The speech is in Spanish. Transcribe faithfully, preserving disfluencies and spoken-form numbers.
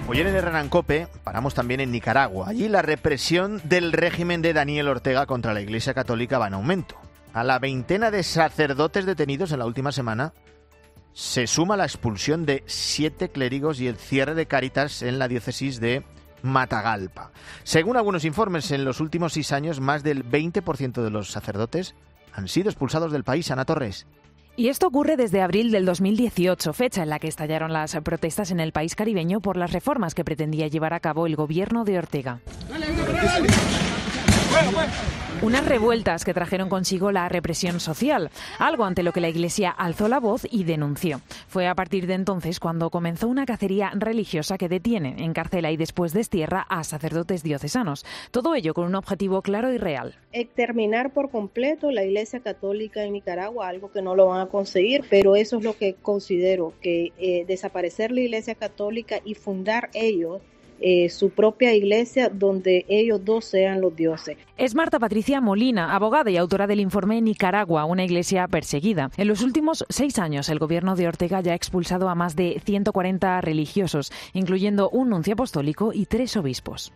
Hoy en el Hernán Cope paramos también en Nicaragua. Allí la represión del régimen de Daniel Ortega contra la Iglesia Católica va en aumento. A la veintena de sacerdotes detenidos en la última semana se suma la expulsión de siete clérigos y el cierre de Cáritas en la diócesis de Matagalpa. Según algunos informes, en los últimos seis años más del veinte por ciento de los sacerdotes han sido expulsados del país. Ana Torres. Y esto ocurre desde abril del dos mil dieciocho, fecha en la que estallaron las protestas en el país caribeño por las reformas que pretendía llevar a cabo el gobierno de Ortega. Unas revueltas que trajeron consigo la represión social, algo ante lo que la Iglesia alzó la voz y denunció. Fue a partir de entonces cuando comenzó una cacería religiosa que detiene, encarcela y después destierra a sacerdotes diocesanos. Todo ello con un objetivo claro y real. Exterminar por completo la Iglesia Católica en Nicaragua, algo que no lo van a conseguir, pero eso es lo que considero, que eh, desaparecer la Iglesia Católica y fundar ellos Eh, su propia iglesia donde ellos dos sean los dioses. Es Marta Patricia Molina, abogada y autora del informe Nicaragua, una iglesia perseguida. En los últimos seis años, el gobierno de Ortega ya ha expulsado a más de ciento cuarenta religiosos, incluyendo un nuncio apostólico y tres obispos.